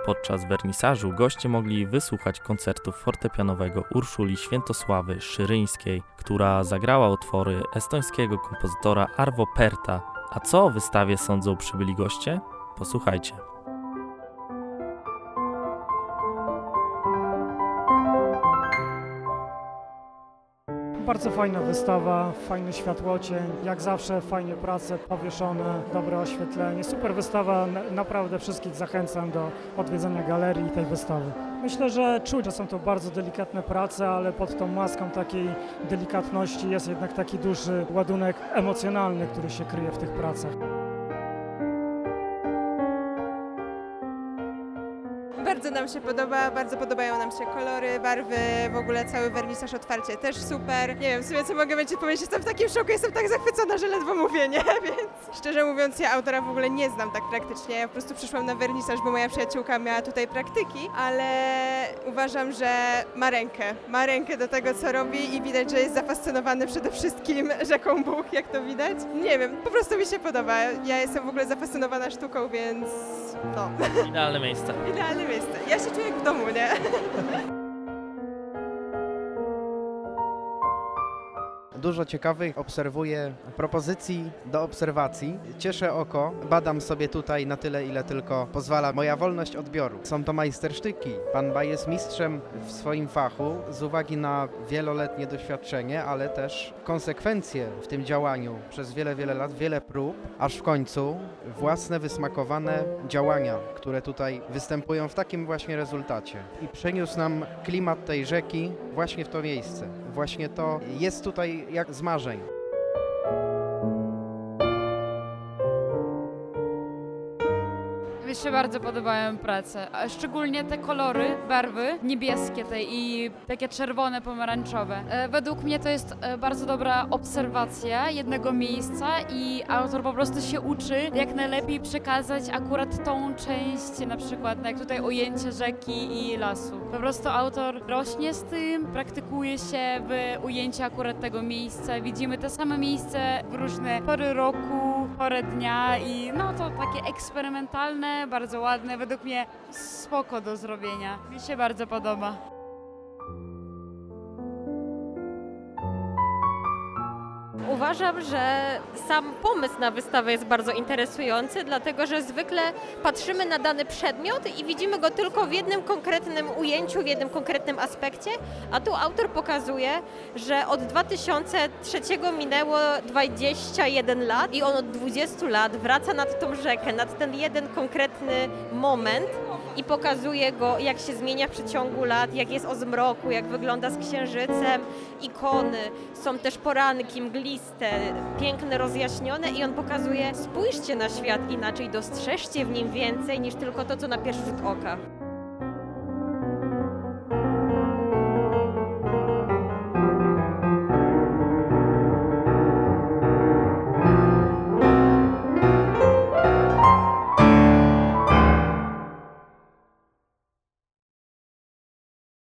podczas wernisażu goście mogli wysłuchać koncertu fortepianowego Urszuli Świętosławy Szyryńskiej, która zagrała utwory estońskiego kompozytora Arvo Pärta. A co o wystawie sądzą przybyli goście? Posłuchajcie. Bardzo fajna wystawa, fajny światłocień, jak zawsze fajnie prace powieszone, dobre oświetlenie. Super wystawa, naprawdę wszystkich zachęcam do odwiedzenia galerii i tej wystawy. Myślę, że czuć, że są to bardzo delikatne prace, ale pod tą maską takiej delikatności jest jednak taki duży ładunek emocjonalny, który się kryje w tych pracach. Bardzo nam się podoba, bardzo podobają nam się kolory, barwy, w ogóle cały wernisaż, otwarcie też super. Nie wiem, w sumie co mogę powiedzieć, jestem w takim szoku, jestem tak zachwycona, że ledwo mówię, nie? Więc szczerze mówiąc, ja autora w ogóle nie znam tak praktycznie. Ja po prostu przyszłam na wernisaż, bo moja przyjaciółka miała tutaj praktyki, ale uważam, że ma rękę do tego, co robi i widać, że jest zafascynowany przede wszystkim rzeką Bug, jak to widać. Nie wiem, po prostu mi się podoba. Ja jestem w ogóle zafascynowana sztuką, więc no. Idealne miejsce. Idealne miejsce. Ja się czuję jak w domu, nie? Dużo ciekawych obserwuję propozycji do obserwacji. Cieszę oko, badam sobie tutaj na tyle, ile tylko pozwala moja wolność odbioru. Są to majstersztyki. Pan Baj jest mistrzem w swoim fachu z uwagi na wieloletnie doświadczenie, ale też konsekwencje w tym działaniu przez wiele lat, wiele prób, aż w końcu własne wysmakowane działania, które tutaj występują w takim właśnie rezultacie. I przeniósł nam klimat tej rzeki właśnie w to miejsce. Właśnie to jest tutaj jak z marzeń. Mi się bardzo podobają prace, a szczególnie te kolory, barwy niebieskie i takie czerwone, pomarańczowe. Według mnie to jest bardzo dobra obserwacja jednego miejsca i autor po prostu się uczy, jak najlepiej przekazać akurat tą część, na przykład jak tutaj ujęcie rzeki i lasu. Po prostu autor rośnie z tym, praktykuje się w ujęciu akurat tego miejsca. Widzimy te same miejsce w różne pory roku, porę dnia i no to takie eksperymentalne, bardzo ładne, według mnie spoko do zrobienia. Mi się bardzo podoba. Uważam, że sam pomysł na wystawę jest bardzo interesujący, dlatego że zwykle patrzymy na dany przedmiot i widzimy go tylko w jednym konkretnym ujęciu, w jednym konkretnym aspekcie, a tu autor pokazuje, że od 2003 minęło 21 lat i on od 20 lat wraca nad tą rzekę, nad ten jeden konkretny moment i pokazuje go, jak się zmienia w przeciągu lat, jak jest o zmroku, jak wygląda z księżycem, ikony, są też poranki mgliste, piękne, rozjaśnione i on pokazuje, spójrzcie na świat inaczej, dostrzeżcie w nim więcej niż tylko to, co na pierwszy rzut oka.